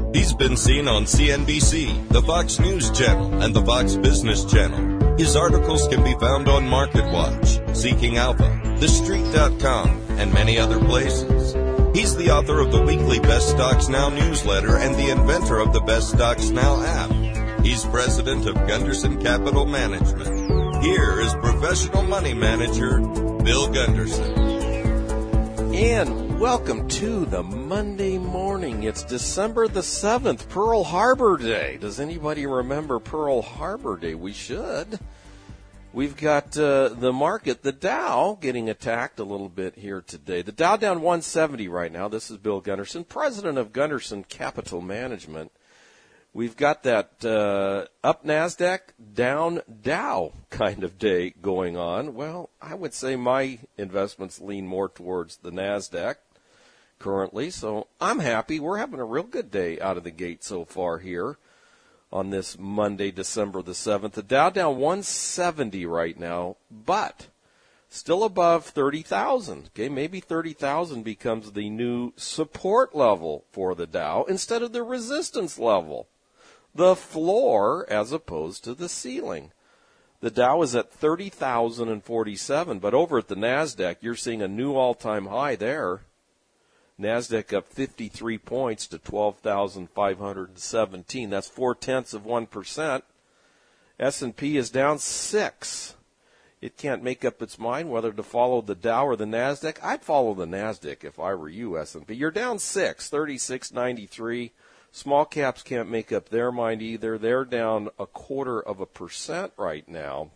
He's been seen on CNBC, the Fox News Channel, and the Fox Business Channel. His articles can be found on MarketWatch, Seeking Alpha, TheStreet.com, and many other places. He's the author of the weekly Best Stocks Now newsletter and the inventor of the Best Stocks Now app. He's president of Gunderson Capital Management. Here is professional money manager, Bill Gunderson. And welcome to the Monday morning. It's December the 7th, Pearl Harbor Day. Does anybody remember Pearl Harbor Day? We should. We've got the market, the Dow, getting attacked a little bit here today. The Dow down 170 right now. This is Bill Gunderson, president of Gunderson Capital Management. We've got that up NASDAQ, down Dow kind of day going on. Well, I would say my investments lean more towards the NASDAQ currently, so I'm happy. We're having a real good day out of the gate so far here on this Monday, December the 7th. The Dow down 170 right now, but still above 30,000. Okay, maybe 30,000 becomes the new support level for the Dow instead of the resistance level. The floor as opposed to the ceiling. The Dow is at 30,047, but over at the NASDAQ, you're seeing a new all-time high there. NASDAQ up 53 points to 12,517. That's 0.4%. S&P is down 6. It can't make up its mind whether to follow the Dow or the NASDAQ. I'd follow the NASDAQ if I were you, S&P. You're down 6, 36.93. Small caps can't make up their mind either. They're down 0.25% right now.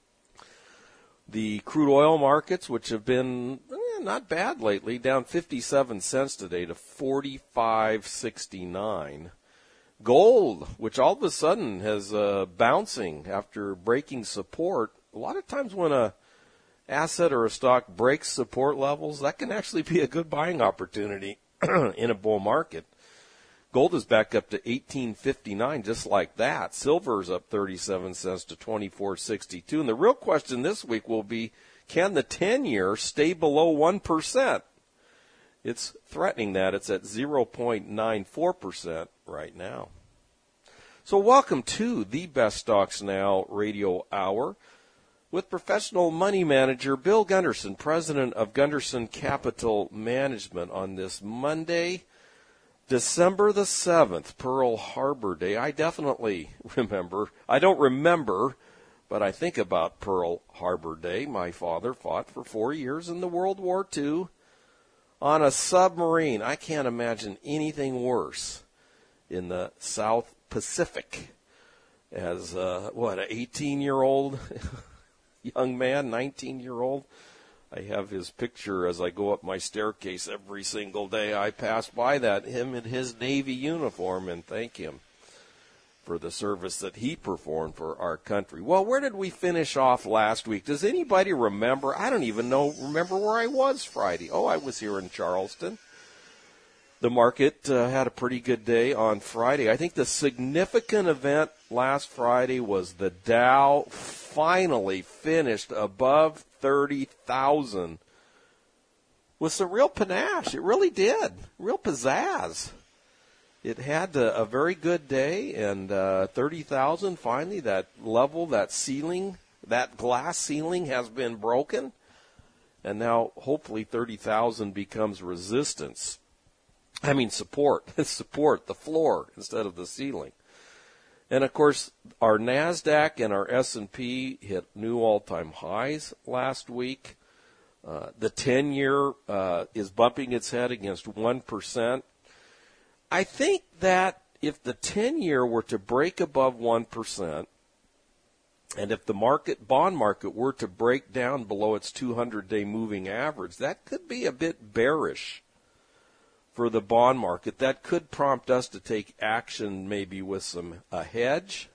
The crude oil markets, which have been not bad lately, down 57 cents today to 45.69. Gold, which all of a sudden has bouncing after breaking support. A lot of times when a asset or a stock breaks support levels, that can actually be a good buying opportunity in a bull market. Gold is back up to $18.59 just like that. Silver's up 37 cents to $24.62. And the real question this week will be, can the 10-year stay below 1%? It's threatening that. It's at 0.94% right now. So welcome to the Best Stocks Now radio hour with professional money manager Bill Gunderson, president of Gunderson Capital Management on this Monday, December the 7th, Pearl Harbor Day. I definitely remember. I don't remember, but I think about Pearl Harbor Day. My father fought for 4 years in the World War II on a submarine. I can't imagine anything worse in the South Pacific as, an 18-year-old young man, 19-year-old. I have his picture as I go up my staircase every single day. I pass by that, him in his Navy uniform, and thank him for the service that he performed for our country. Well, where did we finish off last week? Does anybody remember? I don't even remember where I was Friday. Oh, I was here in Charleston. The market had a pretty good day on Friday. I think the significant event last Friday was the Dow finally finished above 30,000 with some real panache. It really did. Real pizzazz. It had a very good day, and 30,000, finally, that level, that ceiling, that glass ceiling has been broken, and now hopefully 30,000 becomes resistance. I mean support, the floor instead of the ceiling. And, of course, our NASDAQ and our S&P hit new all-time highs last week. The 10-year is bumping its head against 1%. I think that if the 10-year were to break above 1%, and if the bond market were to break down below its 200-day moving average, that could be a bit bearish for the bond market. That could prompt us to take action maybe with a hedge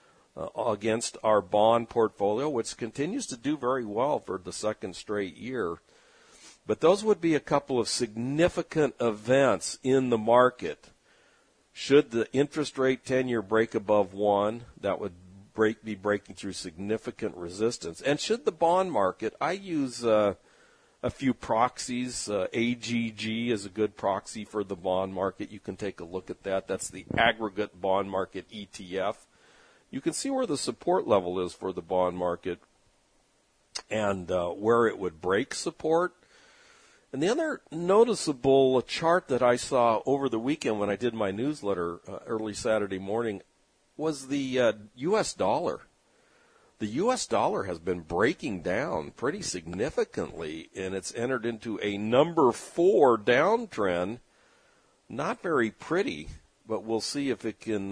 against our bond portfolio, which continues to do very well for the second straight year. But those would be a couple of significant events in the market. Should the interest rate 10-year break above 1, that would be breaking through significant resistance. And should the bond market, I use a few proxies. AGG is a good proxy for the bond market. You can take a look at that. That's the aggregate bond market ETF. You can see where the support level is for the bond market and where it would break support. And the other noticeable chart that I saw over the weekend when I did my newsletter early Saturday morning was the U.S. dollar. The U.S. dollar has been breaking down pretty significantly, and it's entered into a number 4 downtrend. Not very pretty, but we'll see if it can,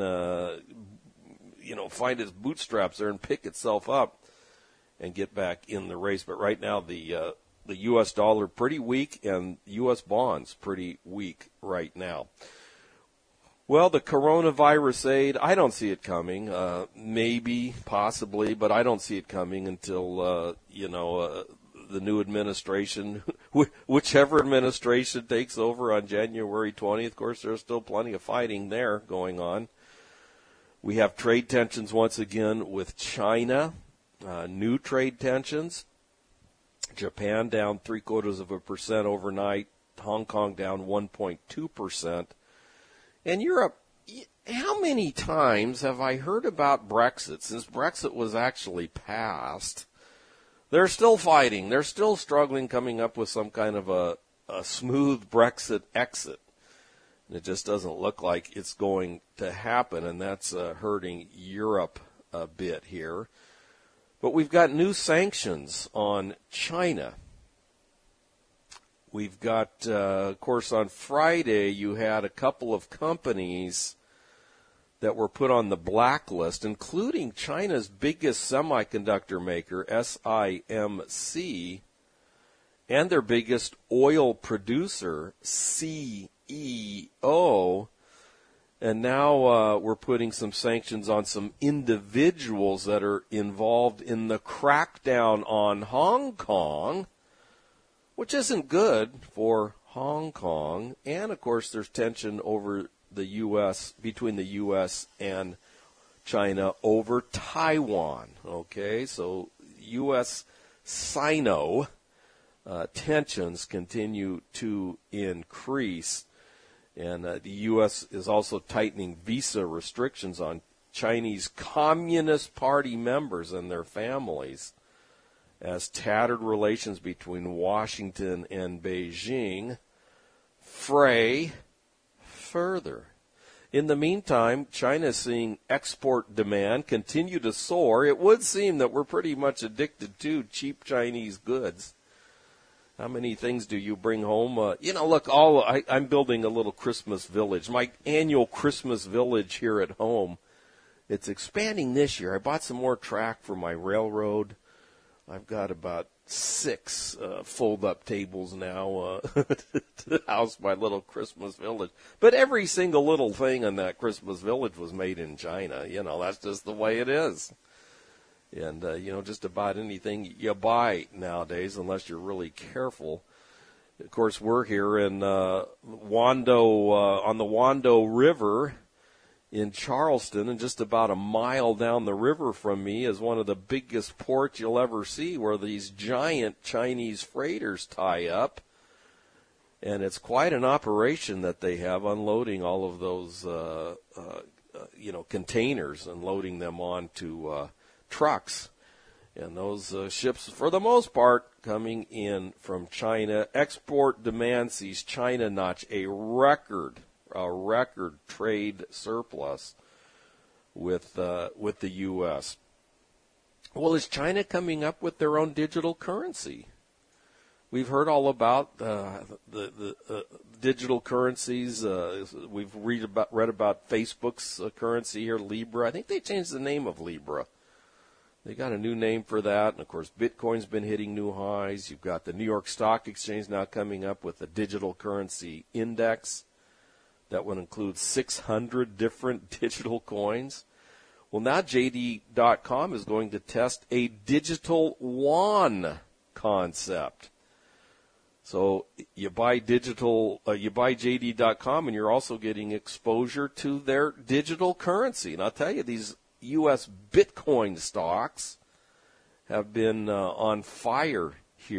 find its bootstraps there and pick itself up and get back in the race. But right now, the U.S. dollar pretty weak, and U.S. bonds pretty weak right now. Well, the coronavirus aid, I don't see it coming. Maybe, possibly, but I don't see it coming until, the new administration, whichever administration takes over on January 20th. Of course, there's still plenty of fighting there going on. We have trade tensions once again with China, new trade tensions. Japan down 0.75% overnight. Hong Kong down 1.2%. And Europe, how many times have I heard about Brexit? Since Brexit was actually passed, they're still fighting. They're still struggling coming up with some kind of a smooth Brexit exit. And it just doesn't look like it's going to happen, and that's hurting Europe a bit here. But we've got new sanctions on China. We've got, of course, on Friday you had a couple of companies that were put on the blacklist, including China's biggest semiconductor maker, SIMC, and their biggest oil producer, CEO. And now we're putting some sanctions on some individuals that are involved in the crackdown on Hong Kong, which isn't good for Hong Kong. And, of course, there's tension over the U.S., between the U.S. and China over Taiwan. Okay, so U.S.-Sino tensions continue to increase. And the U.S. is also tightening visa restrictions on Chinese Communist Party members and their families, as tattered relations between Washington and Beijing fray further. In the meantime, China is seeing export demand continue to soar. It would seem that we're pretty much addicted to cheap Chinese goods. How many things do you bring home? Look, I'm building a little Christmas village. My annual Christmas village here at home, it's expanding this year. I bought some more track for my railroad. I've got about 6 fold-up tables now to house my little Christmas village. But every single little thing in that Christmas village was made in China. That's just the way it is. And, just about anything you buy nowadays, unless you're really careful. Of course, we're here in Wando, on the Wando River in Charleston, and just about a mile down the river from me is one of the biggest ports you'll ever see, where these giant Chinese freighters tie up. And it's quite an operation that they have, unloading all of those, containers and loading them onto trucks. And those ships, for the most part, coming in from China. Export demand sees China notch a record trade surplus with the U.S. Well, is China coming up with their own digital currency? We've heard all about the digital currencies. We've read about Facebook's currency here, Libra. I think they changed the name of Libra. They got a new name for that. And, of course, Bitcoin's been hitting new highs. You've got the New York Stock Exchange now coming up with a digital currency index that would include 600 different digital coins. Well, now JD.com is going to test a digital yuan concept. So you buy JD.com, and you're also getting exposure to their digital currency. And I'll tell you, these U.S. Bitcoin stocks have been on fire here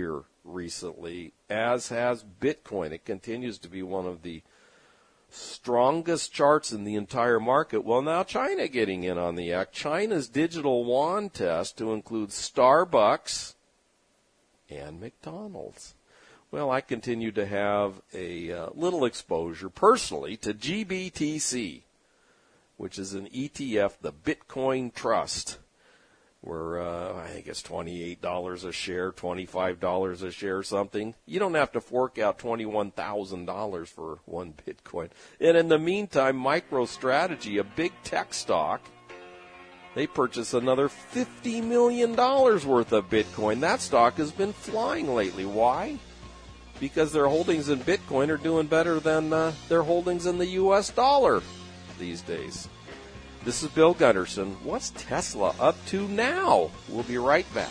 recently, as has Bitcoin. It continues to be one of the strongest charts in the entire market. Well, now China getting in on the act. China's digital yuan test to include Starbucks and McDonald's. Well, I continue to have a little exposure personally to GBTC, which is an ETF, the Bitcoin Trust, where I think it's $28 a share, $25 a share, something. You don't have to fork out $21,000 for one Bitcoin. And in the meantime, MicroStrategy, a big tech stock, they purchased another $50 million worth of Bitcoin. That stock has been flying lately. Why? Because their holdings in Bitcoin are doing better than their holdings in the U.S. dollar these days. This is Bill Gunderson. What's Tesla up to now? We'll be right back.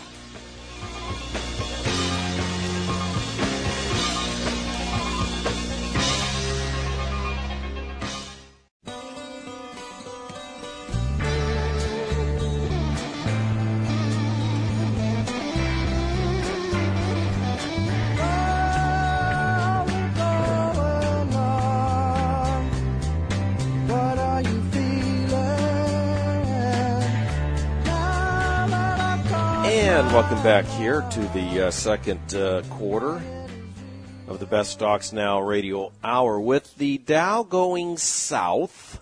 And welcome back here to the second quarter of the Best Stocks Now radio hour, with the Dow going south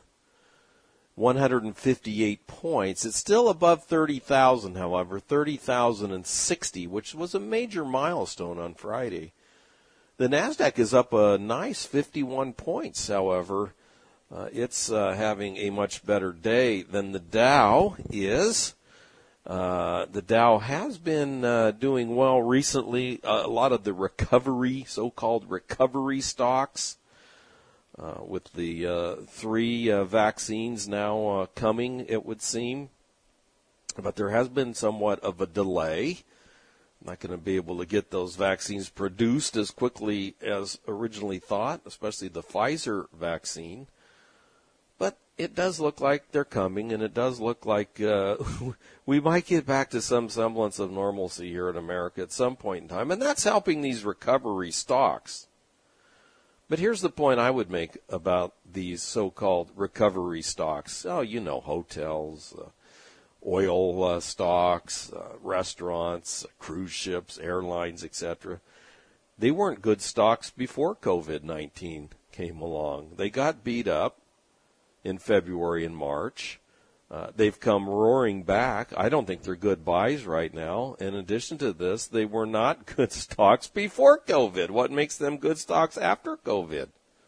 158 points. It's still above 30,000, however, 30,060, which was a major milestone on Friday. The NASDAQ is up a nice 51 points, however. It's having a much better day than the Dow is. The Dow has been doing well recently. A lot of the so-called recovery stocks, with the 3 vaccines now coming, it would seem. But there has been somewhat of a delay. Not going to be able to get those vaccines produced as quickly as originally thought, especially the Pfizer vaccine. But it does look like they're coming, and it does look like we might get back to some semblance of normalcy here in America at some point in time, and that's helping these recovery stocks. But here's the point I would make about these so-called recovery stocks. Oh, you know, hotels, oil stocks, restaurants, cruise ships, airlines, etc. They weren't good stocks before COVID-19 came along. They got beat up in February and March. They've come roaring back. I don't think they're good buys right now. In addition to this, they were not good stocks before COVID. What makes them good stocks after COVID?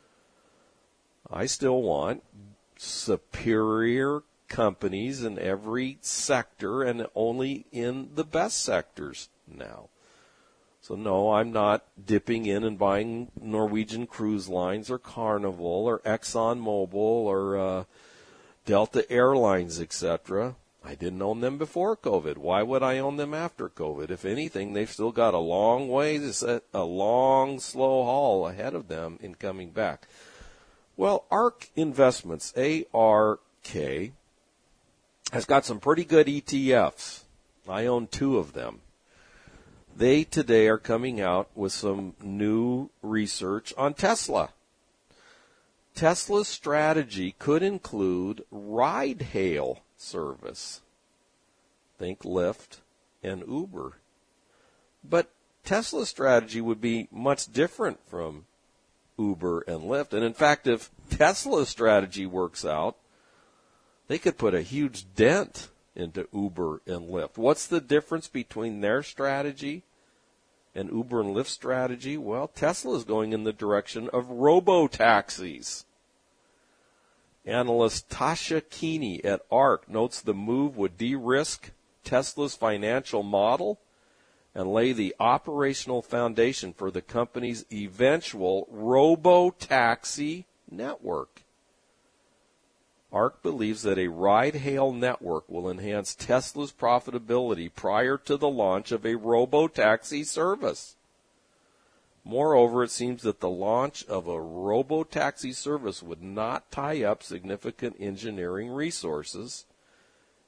I still want superior companies in every sector and only in the best sectors now. So no, I'm not dipping in and buying Norwegian Cruise Lines or Carnival or ExxonMobil or Delta Airlines, etc. I didn't own them before COVID. Why would I own them after COVID? If anything, they've still got a long way to set, a long, slow haul ahead of them in coming back. Well, ARK Investments, A-R-K, has got some pretty good ETFs. I own 2 of them. They today are coming out with some new research on Tesla. Tesla's strategy could include ride-hail service. Think Lyft and Uber. But Tesla's strategy would be much different from Uber and Lyft. And in fact, if Tesla's strategy works out, they could put a huge dent into Uber and Lyft. What's the difference between their strategy and Uber and Lyft's strategy? Well, Tesla is going in the direction of robo-taxis. Analyst Tasha Keeney at ARK notes the move would de-risk Tesla's financial model and lay the operational foundation for the company's eventual robo-taxi network. ARK believes that a ride-hail network will enhance Tesla's profitability prior to the launch of a robo-taxi service. Moreover, it seems that the launch of a robo-taxi service would not tie up significant engineering resources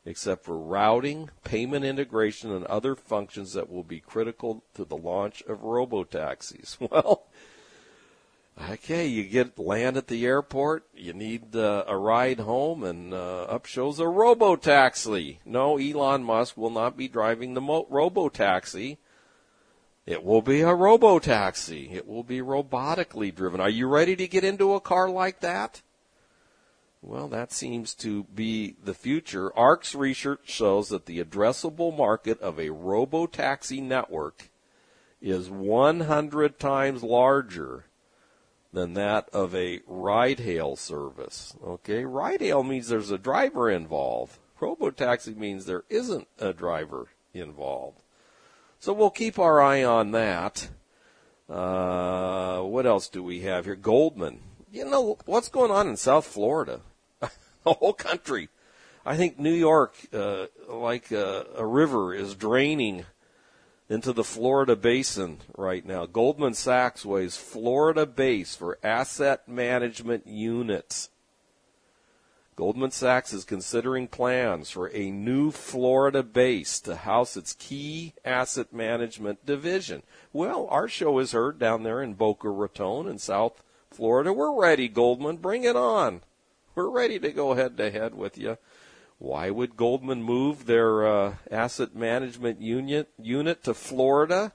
except for routing, payment integration, and other functions that will be critical to the launch of robotaxis. Well, okay, you land at the airport, you need a ride home, and up shows a robotaxi. No, Elon Musk will not be driving the robotaxi. It will be a robotaxi. It will be robotically driven. Are you ready to get into a car like that? Well, that seems to be the future. ARC's research shows that the addressable market of a robotaxi network is 100 times larger than that of a ride-hail service. Okay, ride-hail means there's a driver involved. Robotaxi means there isn't a driver involved. So we'll keep our eye on that. What else do we have here? Goldman. You know, what's going on in South Florida? The whole country. I think New York, like a river, is draining into the Florida basin right now. Goldman Sachs weighs Florida base for asset management units. Goldman Sachs is considering plans for a new Florida base to house its key asset management division. Well, our show is heard down there in Boca Raton in South Florida. We're ready, Goldman. Bring it on. We're ready to go head-to-head with you. Why would Goldman move their asset management unit to Florida?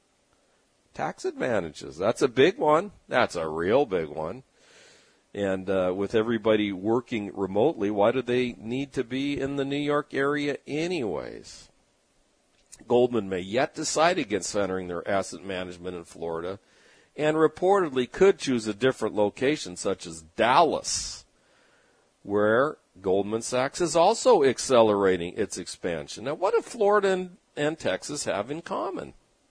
Tax advantages. That's a big one. That's a real big one. And with everybody working remotely, why do they need to be in the New York area anyways? Goldman may yet decide against centering their asset management in Florida and reportedly could choose a different location, such as Dallas, where Goldman Sachs is also accelerating its expansion. Now, what do Florida and Texas have in common?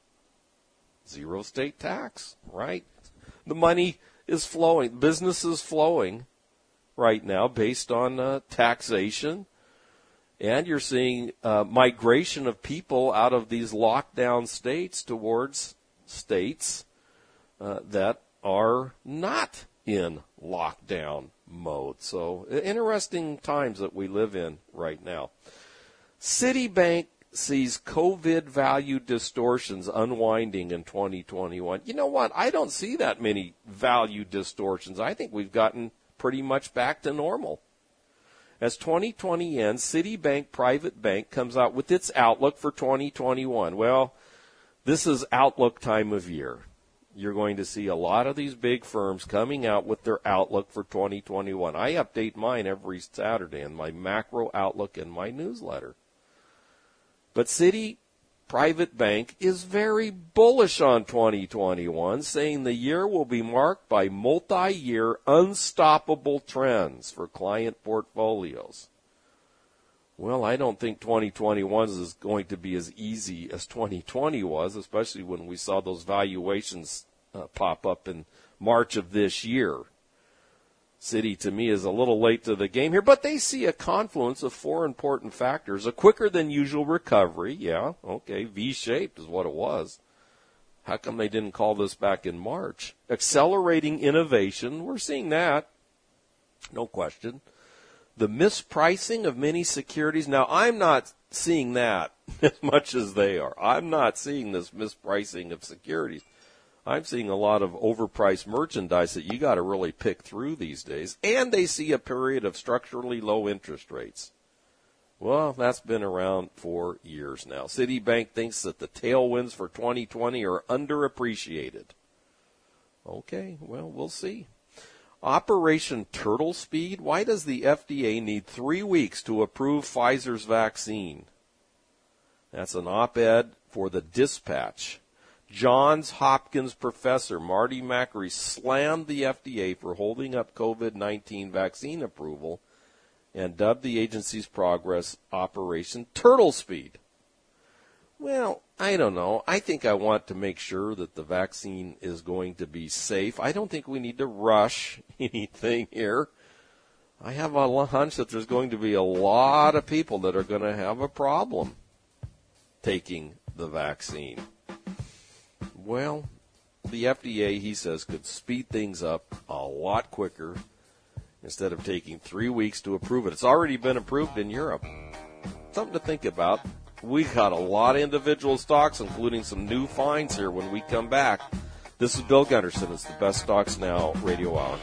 Zero state tax, right? The money is flowing. Business is flowing right now based on taxation. And you're seeing migration of people out of these lockdown states towards states that are not in lockdown mode. So interesting times that we live in right now. Citibank sees COVID value distortions unwinding in 2021. You know what? I don't see that many value distortions. I think we've gotten pretty much back to normal. As 2020 ends, Citibank Private Bank comes out with its outlook for 2021. Well, this is outlook time of year. You're going to see a lot of these big firms coming out with their outlook for 2021. I update mine every Saturday in my macro outlook in my newsletter. But Citi Private Bank is very bullish on 2021, saying the year will be marked by multi-year unstoppable trends for client portfolios. Well, I don't think 2021 is going to be as easy as 2020 was, especially when we saw those valuations pop up in March of this year. Citi, to me, is a little late to the game here, but they see a confluence of four important factors. A quicker than usual recovery. Yeah, okay, V-shaped is what it was. How come they didn't call this back in March? Accelerating innovation. We're seeing that. No question. The mispricing of many securities. Now, I'm not seeing that as much as they are. I'm not seeing this mispricing of securities. I'm seeing a lot of overpriced merchandise that you got to really pick through these days. And they see a period of structurally low interest rates. Well, that's been around for years now. Citibank thinks that the tailwinds for 2020 are underappreciated. Okay, well, we'll see. Operation Turtle Speed. Why does the FDA need 3 weeks to approve Pfizer's vaccine? That's an op-ed for the Dispatch. Johns Hopkins professor Marty Makary slammed the FDA for holding up COVID-19 vaccine approval and dubbed the agency's progress Operation Turtle Speed. Well, I don't know. I think I want to make sure that the vaccine is going to be safe. I don't think we need to rush anything here. I have a hunch that there's going to be a lot of people that are going to have a problem taking the vaccine. Well, the FDA, he says, could speed things up a lot quicker instead of taking 3 weeks to approve it. It's already been approved in Europe. something to think about. We got a lot of individual stocks, including some new finds here when we come back. This is Bill Gunderson. It's the Best Stocks Now Radio Hour.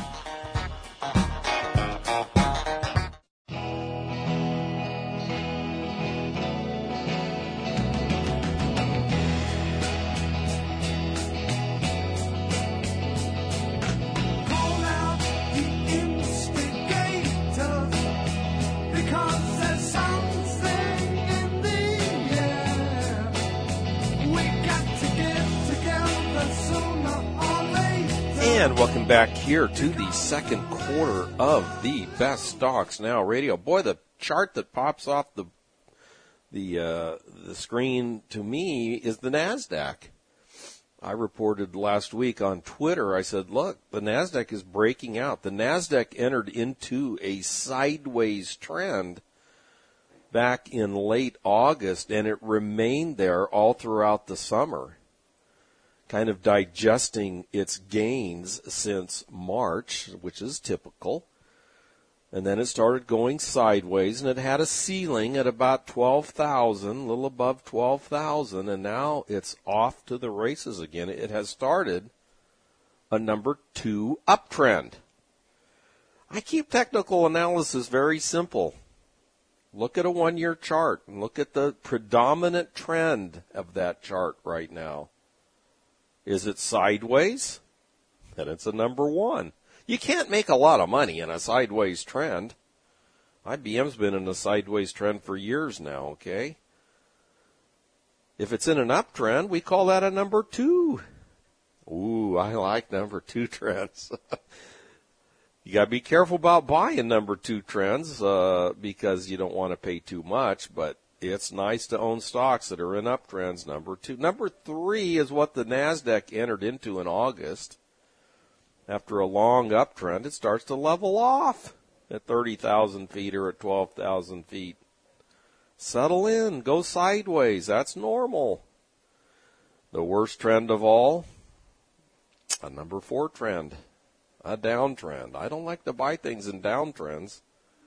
And welcome back here to the second quarter of the Best Stocks Now Radio. Boy, the chart that pops off the screen to me is the NASDAQ. I reported last week on Twitter, I said, look, the NASDAQ is breaking out. The NASDAQ entered into a sideways trend back in late August, and it remained there all throughout the summer, kind of digesting its gains since March, which is typical. And then it started going sideways, and it had a ceiling at about 12,000, a little above 12,000, and now it's off to the races again. It has started a number 2 uptrend. I keep technical analysis very simple. Look at a one-year chart and look at the predominant trend of that chart right now. Is it sideways? Then it's a number 1. You can't make a lot of money in a sideways trend. IBM's been in a sideways trend for years now, okay? If it's in an uptrend, we call that a number 2. Ooh, I like number 2 trends. You got to be careful about buying number 2 trends because you don't want to pay too much, but it's nice to own stocks that are in uptrends, number 2. Number 3 is what the NASDAQ entered into in August. After a long uptrend, it starts to level off at 30,000 feet or at 12,000 feet. Settle in, go sideways. That's normal. The worst trend of all, a number 4 trend, a downtrend. I don't like to buy things in downtrends.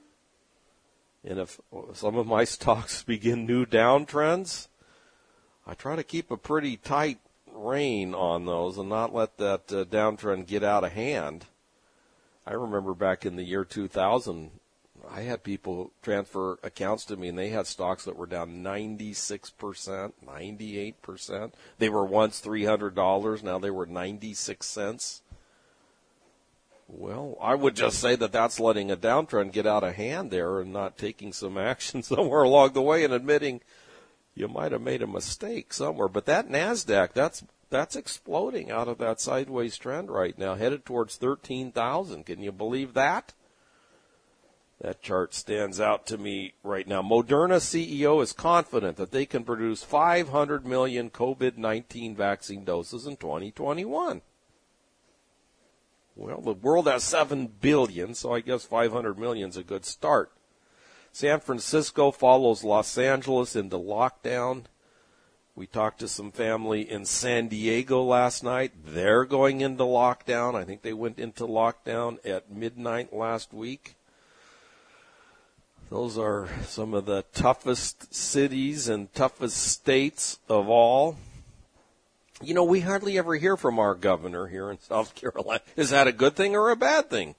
And if some of my stocks begin new downtrends, I try to keep a pretty tight rein on those and not let that downtrend get out of hand. I remember back in the year 2000, I had people transfer accounts to me, and they had stocks that were down 96%, 98%. They were once $300. Now they were 96 cents. Well, I would just say that that's letting a downtrend get out of hand there and not taking some action somewhere along the way and admitting you might have made a mistake somewhere. But that NASDAQ, that's exploding out of that sideways trend right now, headed towards 13,000. Can you believe that? That chart stands out to me right now. Moderna CEO is confident that they can produce 500 million COVID-19 vaccine doses in 2021. Well, the world has 7 billion, so I guess 500 million is a good start. San Francisco follows Los Angeles into lockdown. We talked to some family in San Diego last night. They're going into lockdown. I think they went into lockdown at midnight last week. Those are some of the toughest cities and toughest states of all. You know, we hardly ever hear from our governor here in South Carolina. Is that a good thing or a bad thing?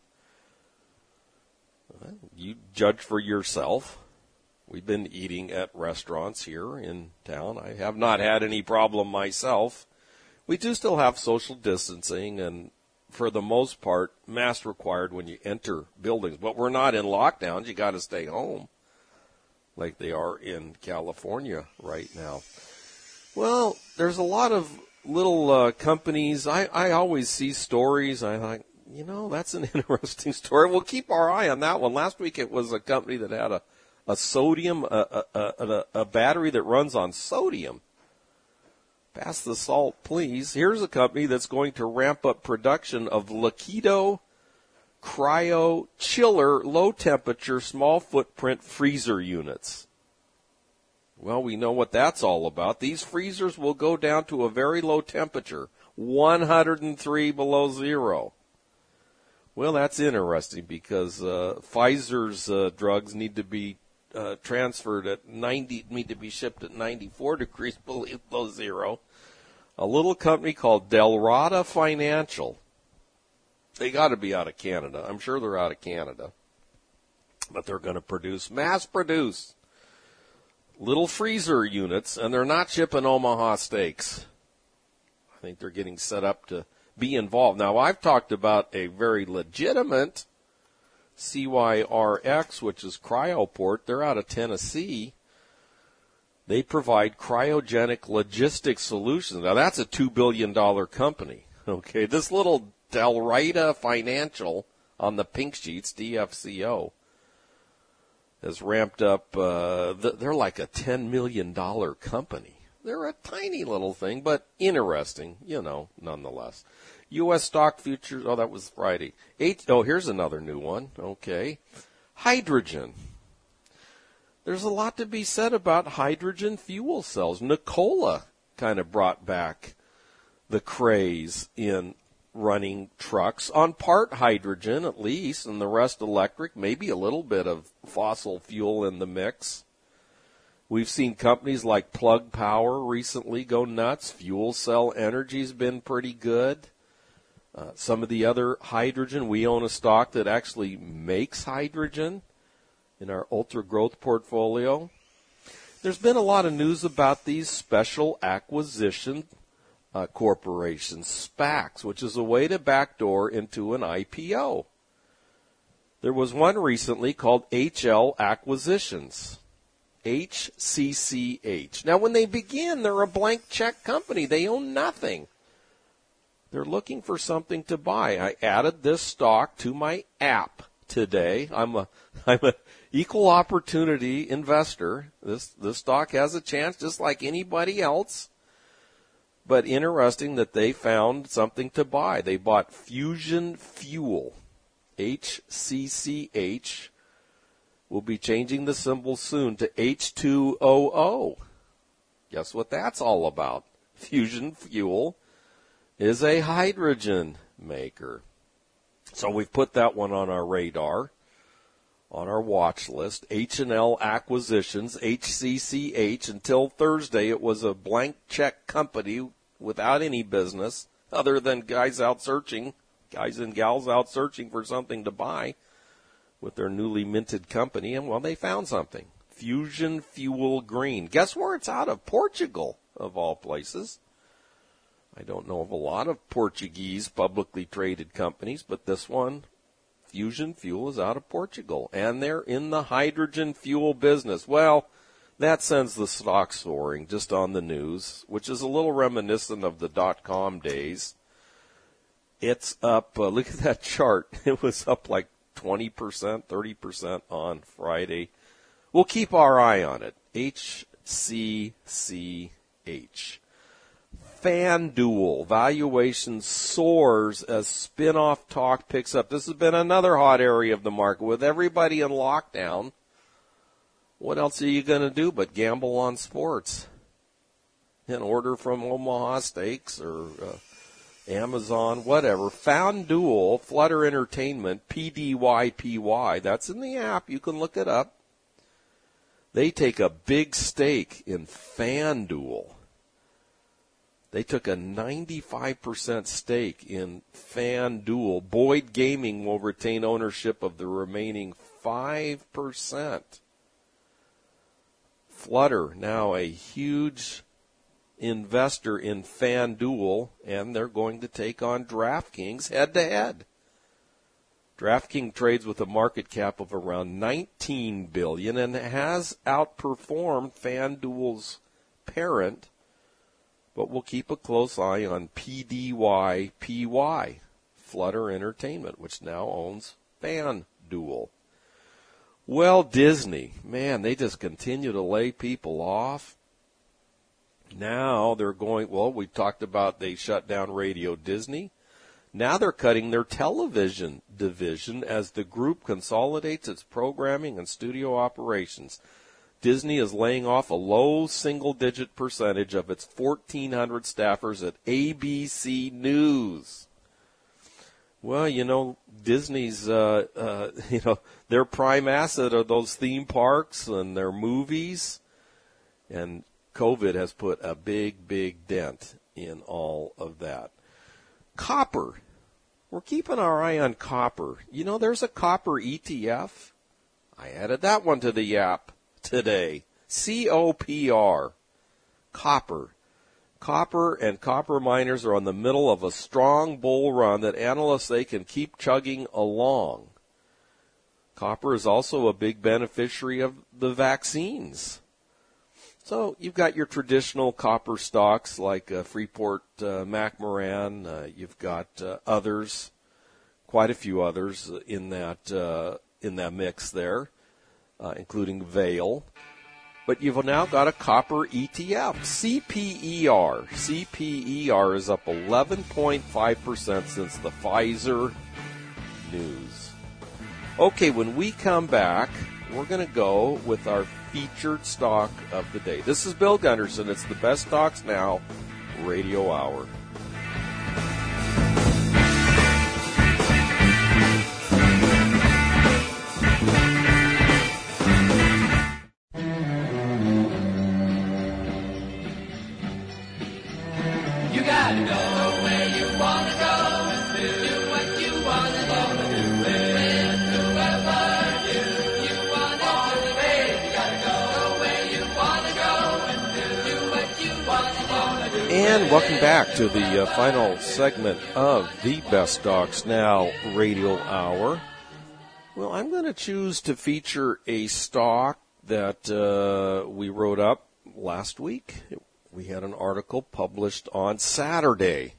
Well, you judge for yourself. We've been eating at restaurants here in town. I have not had any problem myself. We do still have social distancing and, for the most part, mask required when you enter buildings. But we're not in lockdowns. You got to stay home like they are in California right now. Well, there's a lot of little companies. I always see stories. I think, you know, that's an interesting story. We'll keep our eye on that one. Last week it was a company that had a sodium, a battery that runs on sodium. Pass the salt, please. Here's a company that's going to ramp up production of Lakido Cryo Chiller low temperature small footprint freezer units. Well, we know what that's all about. These freezers will go down to a very low temperature, 103 below zero. Well, that's interesting because Pfizer's drugs need to be transferred at 90, to be shipped at 94 degrees below zero. A little company called Delrada Financial. They got to be out of Canada. I'm sure they're out of Canada. But they're going to mass produce little freezer units, and they're not shipping Omaha steaks. I think they're getting set up to be involved. Now, I've talked about a very legitimate CYRX, which is Cryoport. They're out of Tennessee. They provide cryogenic logistics solutions. Now, that's a $2 billion company. Okay, this little Delrada Financial on the pink sheets, DFCO, has ramped up. They're like a $10 million company. They're a tiny little thing, but interesting, nonetheless. U.S. stock futures, that was Friday. Here's another new one. Okay. Hydrogen. There's a lot to be said about hydrogen fuel cells. Nikola kind of brought back the craze in running trucks on part hydrogen at least, and the rest electric, maybe a little bit of fossil fuel in the mix. We've seen companies like Plug Power recently go nuts. Fuel Cell Energy's been pretty good. Some of the other hydrogen, we own a stock that actually makes hydrogen in our ultra growth portfolio. There's been a lot of news about these special acquisition corporations, SPACs, which is a way to backdoor into an IPO. There was one recently called HL Acquisitions, HCCH. Now, when they begin, they're a blank check company. They own nothing. They're looking for something to buy. I added this stock to my app today. I'm a equal opportunity investor. This stock has a chance just like anybody else. But interesting that they found something to buy. They bought Fusion Fuel, HCCH. We'll be changing the symbol soon to H2OO. Guess what that's all about? Fusion Fuel is a hydrogen maker. So we've put that one on our radar, on our watch list. H&L Acquisitions, HCCH. Until Thursday, it was a blank check company without any business other than guys and gals out searching for something to buy with their newly minted company. And, well, they found something. Fusion Fuel Green. Guess where it's out of? Portugal, of all places. I don't know of a lot of Portuguese publicly traded companies, but this one, Fusion Fuel, is out of Portugal. And they're in the hydrogen fuel business. Well, that sends the stock soaring just on the news, which is a little reminiscent of the .com days. It's up, look at that chart. It was up like 20%, 30% on Friday. We'll keep our eye on it. HCCH. FanDuel, valuation soars as spin-off talk picks up. This has been another hot area of the market. With everybody in lockdown, what else are you going to do but gamble on sports? And order from Omaha Steaks or Amazon, whatever. FanDuel, Flutter Entertainment, PDYPY, that's in the app. You can look it up. They take a big stake in FanDuel. They took a 95% stake in FanDuel. Boyd Gaming will retain ownership of the remaining 5%. Flutter, now a huge investor in FanDuel, and they're going to take on DraftKings head-to-head. DraftKings trades with a market cap of around $19 billion and has outperformed FanDuel's parent, but we'll keep a close eye on PDYPY, Flutter Entertainment, which now owns FanDuel. Well, Disney, man, they just continue to lay people off. Now they're going, well, we talked about they shut down Radio Disney. Now they're cutting their television division as the group consolidates its programming and studio operations. Disney is laying off a low single-digit percentage of its 1,400 staffers at ABC News. Well, Disney's, their prime asset are those theme parks and their movies. And COVID has put a big, big dent in all of that. Copper. We're keeping our eye on copper. There's a copper ETF. I added that one to the app today. COPR. Copper. Copper and copper miners are on the middle of a strong bull run that analysts say can keep chugging along. Copper is also a big beneficiary of the vaccines. So you've got your traditional copper stocks like Freeport McMoran. You've got others, quite a few others in that mix there, including Vail. But you've now got a copper ETF, CPER. CPER is up 11.5% since the Pfizer news. Okay, when we come back, we're going to go with our featured stock of the day. This is Bill Gunderson. It's the Best Stocks Now Radio Hour. You gotta go where you wanna go and do what you wanna do and whoever you wanna do, baby. You gotta go where you wanna go and do what you wanna do. And welcome back to the final segment of the Best Stocks Now Radio Hour. Well, I'm going to choose to feature a stock that we wrote up last week. We had an article published on Saturday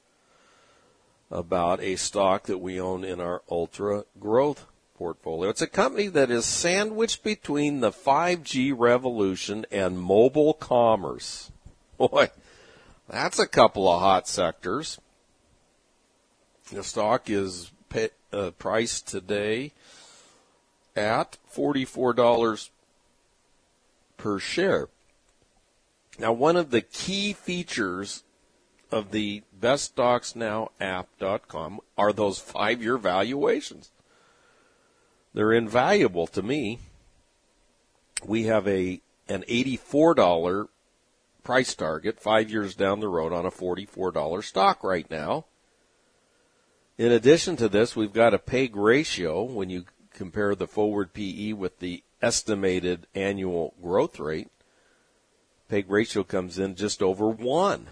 about a stock that we own in our ultra growth portfolio. It's a company that is sandwiched between the 5G revolution and mobile commerce. Boy, that's a couple of hot sectors. The stock is priced today at $44 per share. Now, one of the key features of the beststocksnowapp.com are those 5-year valuations. They're invaluable to me. We have an $84 price target 5 years down the road on a $44 stock right now. In addition to this, we've got a PEG ratio when you compare the forward PE with the estimated annual growth rate. PEG ratio comes in just over 1.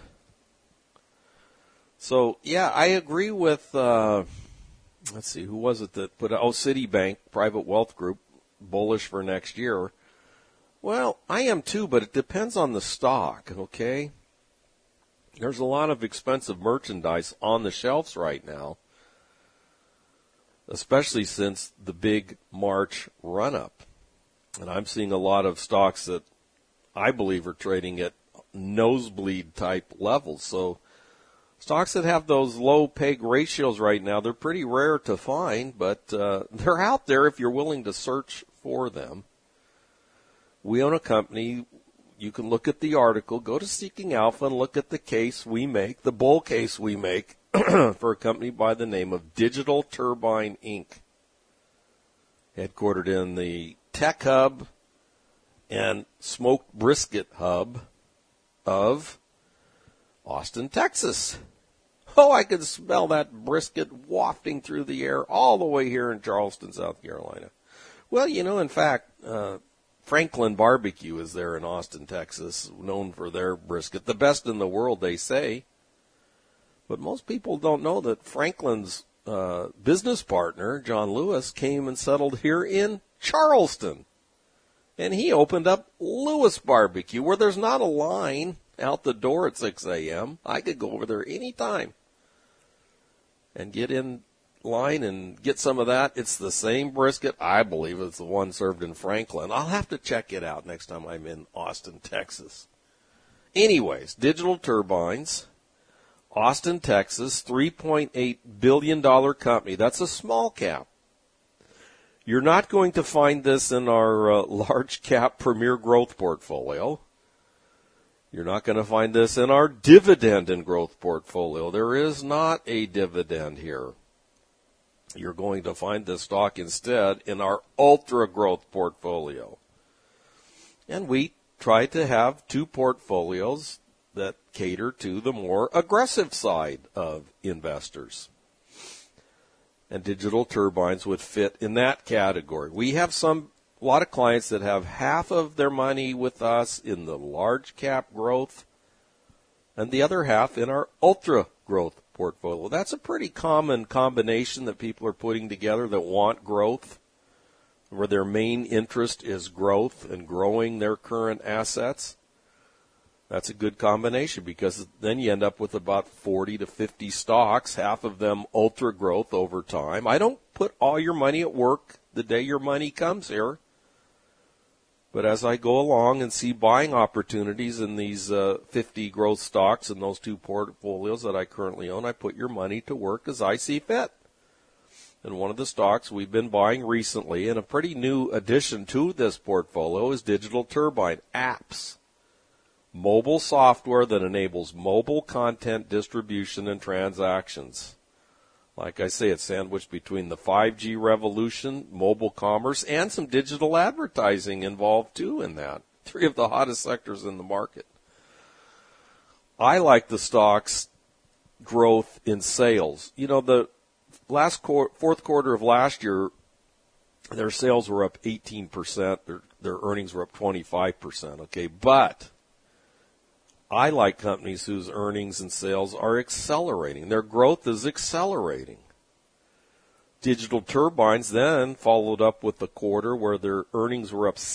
So, yeah, I agree with, let's see, who was it that put, Citibank, Private Wealth Group, bullish for next year. Well, I am too, but it depends on the stock, okay? There's a lot of expensive merchandise on the shelves right now, especially since the big March run-up. And I'm seeing a lot of stocks that I believe are trading at nosebleed type levels. So stocks that have those low PEG ratios right now, they're pretty rare to find, but they're out there if you're willing to search for them. We own a company. You can look at the article, go to Seeking Alpha and look at the case we make, the bull case we make for a company by the name of Digital Turbine Inc., headquartered in the tech hub and smoked brisket hub of Austin, Texas. Oh, I can smell that brisket wafting through the air all the way here in Charleston, South Carolina. Well, in fact, Franklin Barbecue is there in Austin, Texas, known for their brisket. The best in the world, they say. But most people don't know that Franklin's business partner, John Lewis, came and settled here in Charleston. And he opened up Lewis Barbecue, where there's not a line out the door at 6 a.m. I could go over there any time and get in line and get some of that. It's the same brisket. I believe it's the one served in Franklin. I'll have to check it out next time I'm in Austin, Texas. Anyways, Digital Turbines, Austin, Texas, $3.8 billion company. That's a small cap. You're not going to find this in our large cap premier growth portfolio. You're not going to find this in our dividend and growth portfolio. There is not a dividend here. you're going to find this stock instead in our ultra growth portfolio. And we try to have two portfolios that cater to the more aggressive side of investors. And Digital Turbines would fit in that category. We have a lot of clients that have half of their money with us in the large cap growth and the other half in our ultra growth portfolio. That's a pretty common combination that people are putting together that want growth, where their main interest is growth and growing their current assets. That's a good combination because then you end up with about 40 to 50 stocks, half of them ultra growth over time. I don't put all your money at work the day your money comes here. But as I go along and see buying opportunities in these 50 growth stocks in those two portfolios that I currently own, I put your money to work as I see fit. And one of the stocks we've been buying recently, and a pretty new addition to this portfolio, is Digital Turbine apps. Mobile software that enables mobile content distribution and transactions. Like I say, it's sandwiched between the 5G revolution, mobile commerce, and some digital advertising involved too in that. Three of the hottest sectors in the market. I like the stock's growth in sales. You know, the fourth quarter of last year, their sales were up 18%. Their earnings were up 25%. Okay, but I like companies whose earnings and sales are accelerating. Their growth is accelerating. Digital Turbines then followed up with the quarter where their earnings were up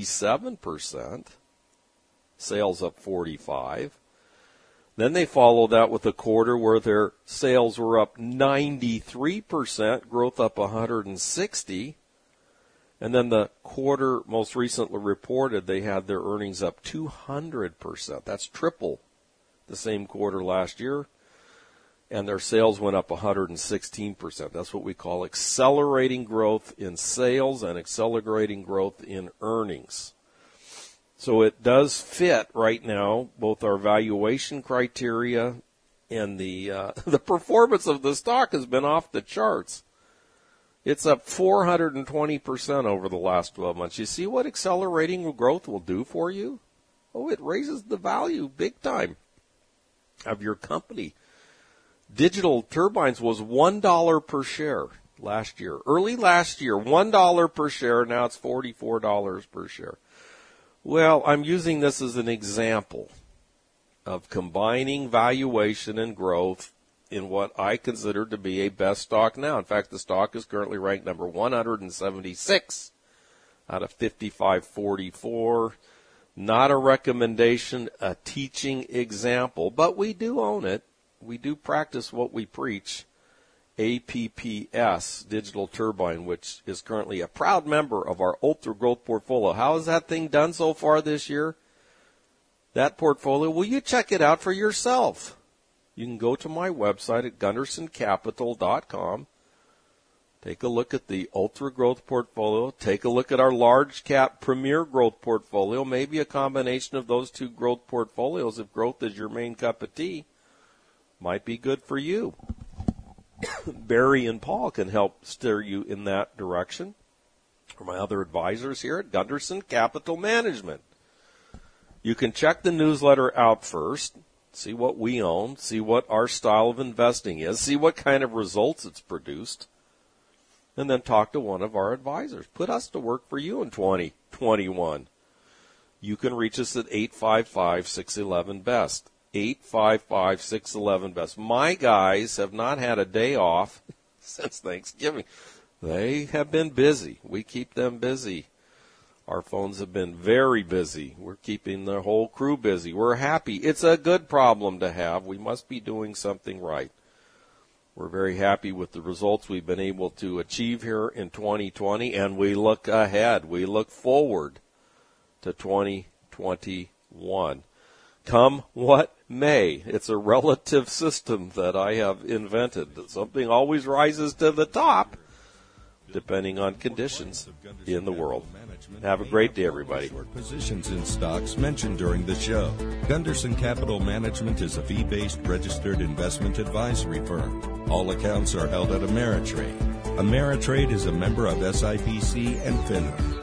67%, sales up 45%. Then they followed that with a quarter where their sales were up 93%, growth up 160%. And then the quarter most recently reported, they had their earnings up 200%. That's triple the same quarter last year. And their sales went up 116%. That's what we call accelerating growth in sales and accelerating growth in earnings. So it does fit right now, both our valuation criteria and the performance of the stock has been off the charts. It's up 420% over the last 12 months. You see what accelerating growth will do for you? Oh, it raises the value big time of your company. Digital Turbines was $1 per share last year. Early last year, $1 per share. Now it's $44 per share. Well, I'm using this as an example of combining valuation and growth in what I consider to be a best stock now. In fact, the stock is currently ranked number 176 out of 5544. Not a recommendation, a teaching example, but we do own it. We do practice what we preach. APPS, Digital Turbine, which is currently a proud member of our Ultra Growth portfolio. How has that thing done so far this year? That portfolio, will you check it out for yourself? You can go to my website at GundersonCapital.com. Take a look at the Ultra Growth portfolio. Take a look at our Large Cap Premier Growth portfolio. Maybe a combination of those two growth portfolios, if growth is your main cup of tea, might be good for you. Barry and Paul can help steer you in that direction. Or my other advisors here at Gunderson Capital Management. You can check the newsletter out first. See what we own, see what our style of investing is, see what kind of results it's produced, and then talk to one of our advisors. Put us to work for you in 2021. You can reach us at 855-611-BEST. 855-611-BEST. My guys have not had a day off since Thanksgiving. They have been busy. We keep them busy. Our phones have been very busy. We're keeping the whole crew busy. We're happy. It's a good problem to have. We must be doing something right. We're very happy with the results we've been able to achieve here in 2020, and we look ahead. We look forward to 2021. Come what may. It's a relative system that I have invented. Something always rises to the top, depending on conditions in the world. Have a great day, everybody. Short positions in stocks mentioned during the show. Gunderson Capital Management is a fee-based registered investment advisory firm. All accounts are held at Ameritrade. Ameritrade is a member of SIPC and FINRA.